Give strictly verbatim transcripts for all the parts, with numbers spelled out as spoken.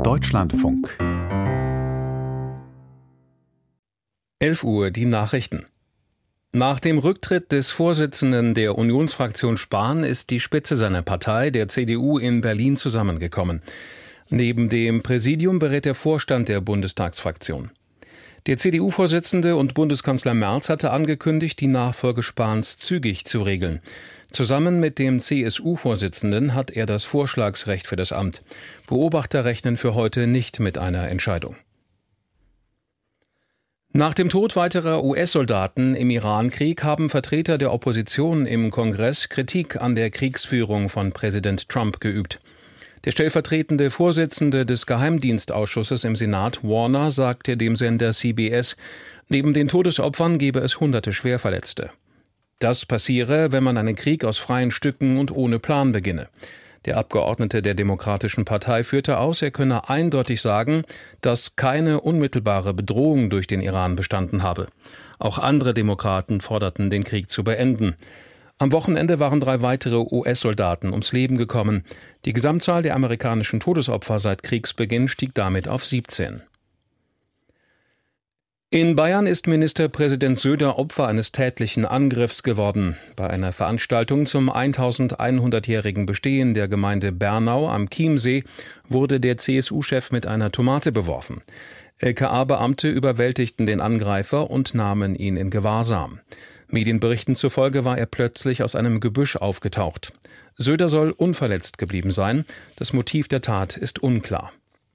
Deutschlandfunk. elf Uhr, die Nachrichten. Nach dem Rücktritt des Vorsitzenden der Unionsfraktion Spahn ist die Spitze seiner Partei, der C D U, in Berlin zusammengekommen. Neben dem Präsidium berät der Vorstand der Bundestagsfraktion. Der C D U-Vorsitzende und Bundeskanzler Merz hatte angekündigt, die Nachfolge Spahns zügig zu regeln. Zusammen mit dem C S U-Vorsitzenden hat er das Vorschlagsrecht für das Amt. Beobachter rechnen für heute nicht mit einer Entscheidung. Nach dem Tod weiterer U S-Soldaten im Iran-Krieg haben Vertreter der Opposition im Kongress Kritik an der Kriegsführung von Präsident Trump geübt. Der stellvertretende Vorsitzende des Geheimdienstausschusses im Senat, Warner, sagte dem Sender C B S, neben den Todesopfern gebe es hunderte Schwerverletzte. Das passiere, wenn man einen Krieg aus freien Stücken und ohne Plan beginne. Der Abgeordnete der Demokratischen Partei führte aus, er könne eindeutig sagen, dass keine unmittelbare Bedrohung durch den Iran bestanden habe. Auch andere Demokraten forderten, den Krieg zu beenden. Am Wochenende waren drei weitere U S-Soldaten ums Leben gekommen. Die Gesamtzahl der amerikanischen Todesopfer seit Kriegsbeginn stieg damit auf siebzehn. In Bayern ist Ministerpräsident Söder Opfer eines tätlichen Angriffs geworden. Bei einer Veranstaltung zum eintausendeinhundertjährigen Bestehen der Gemeinde Bernau am Chiemsee wurde der C S U-Chef mit einer Tomate beworfen. L K A-Beamte überwältigten den Angreifer und nahmen ihn in Gewahrsam. Medienberichten zufolge war er plötzlich aus einem Gebüsch aufgetaucht. Söder soll unverletzt geblieben sein. Das Motiv der Tat ist unklar.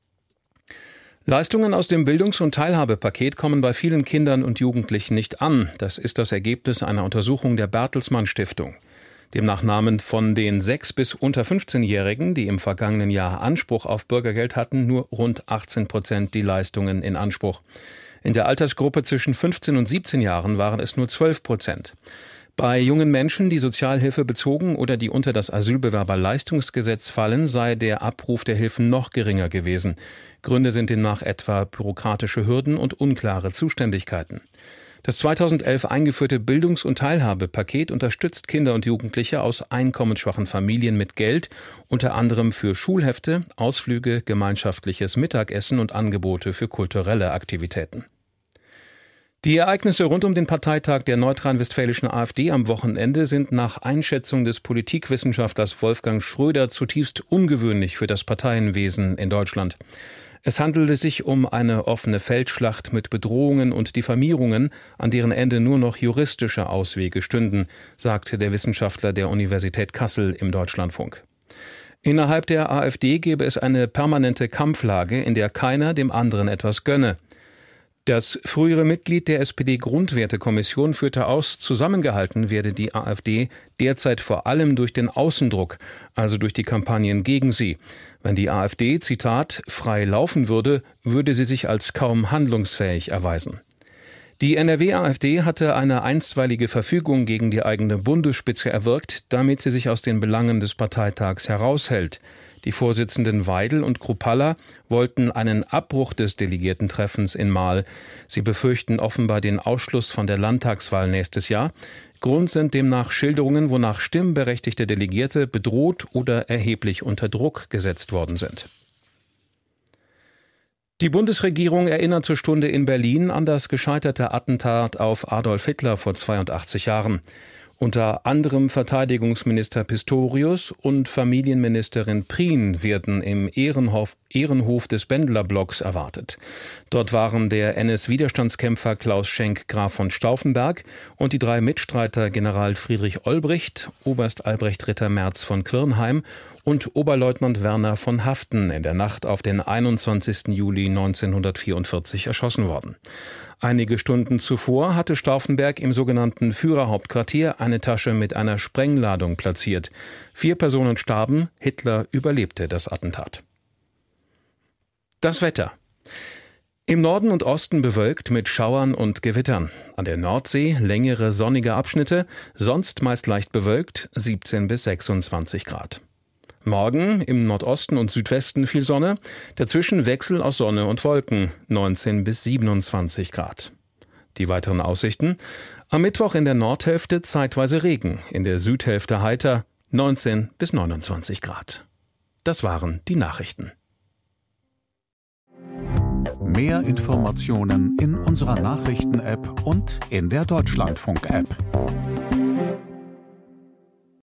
Leistungen aus dem Bildungs- und Teilhabepaket kommen bei vielen Kindern und Jugendlichen nicht an. Das ist das Ergebnis einer Untersuchung der Bertelsmann Stiftung. Demnach nahmen von den sechs- bis unter fünfzehnjährigen, die im vergangenen Jahr Anspruch auf Bürgergeld hatten, nur rund achtzehn Prozent die Leistungen in Anspruch. In der Altersgruppe zwischen fünfzehn und siebzehn Jahren waren es nur zwölf Prozent. Bei jungen Menschen, die Sozialhilfe bezogen oder die unter das Asylbewerberleistungsgesetz fallen, sei der Abruf der Hilfen noch geringer gewesen. Gründe sind demnach etwa bürokratische Hürden und unklare Zuständigkeiten. Das zweitausendelf eingeführte Bildungs- und Teilhabepaket unterstützt Kinder und Jugendliche aus einkommensschwachen Familien mit Geld, unter anderem für Schulhefte, Ausflüge, gemeinschaftliches Mittagessen und Angebote für kulturelle Aktivitäten. Die Ereignisse rund um den Parteitag der nordrhein-westfälischen AfD am Wochenende sind nach Einschätzung des Politikwissenschaftlers Wolfgang Schröder zutiefst ungewöhnlich für das Parteienwesen in Deutschland. Es handelte sich um eine offene Feldschlacht mit Bedrohungen und Diffamierungen, an deren Ende nur noch juristische Auswege stünden, sagte der Wissenschaftler der Universität Kassel im Deutschlandfunk. Innerhalb der AfD gebe es eine permanente Kampflage, in der keiner dem anderen etwas gönne. Das frühere Mitglied der S P D-Grundwertekommission führte aus, zusammengehalten werde die AfD derzeit vor allem durch den Außendruck, also durch die Kampagnen gegen sie. Wenn die AfD, Zitat, frei laufen würde, würde sie sich als kaum handlungsfähig erweisen. Die N R W-AfD hatte eine einstweilige Verfügung gegen die eigene Bundesspitze erwirkt, damit sie sich aus den Belangen des Parteitags heraushält. Die Vorsitzenden Weidel und Kruppalla wollten einen Abbruch des Delegiertentreffens in Marl. Sie befürchten offenbar den Ausschluss von der Landtagswahl nächstes Jahr. Grund sind demnach Schilderungen, wonach stimmberechtigte Delegierte bedroht oder erheblich unter Druck gesetzt worden sind. Die Bundesregierung erinnert zur Stunde in Berlin an das gescheiterte Attentat auf Adolf Hitler vor zweiundachtzig Jahren. Unter anderem Verteidigungsminister Pistorius und Familienministerin Prien werden im Ehrenhof, Ehrenhof des Bendlerblocks erwartet. Dort waren der N S-Widerstandskämpfer Klaus Schenk Graf von Stauffenberg und die drei Mitstreiter General Friedrich Olbricht, Oberst Albrecht Ritter Merz von Quirnheim und Oberleutnant Werner von Haften in der Nacht auf den einundzwanzigsten Juli neunzehnhundertvierundvierzig erschossen worden. Einige Stunden zuvor hatte Stauffenberg im sogenannten Führerhauptquartier eine Tasche mit einer Sprengladung platziert. Vier Personen starben, Hitler überlebte das Attentat. Das Wetter. Im Norden und Osten bewölkt mit Schauern und Gewittern. An der Nordsee längere sonnige Abschnitte, sonst meist leicht bewölkt, siebzehn bis sechsundzwanzig Grad. Morgen im Nordosten und Südwesten viel Sonne, dazwischen Wechsel aus Sonne und Wolken, neunzehn bis siebenundzwanzig Grad. Die weiteren Aussichten: Am Mittwoch in der Nordhälfte zeitweise Regen, in der Südhälfte heiter, neunzehn bis neunundzwanzig Grad. Das waren die Nachrichten. Mehr Informationen in unserer Nachrichten-App und in der Deutschlandfunk-App.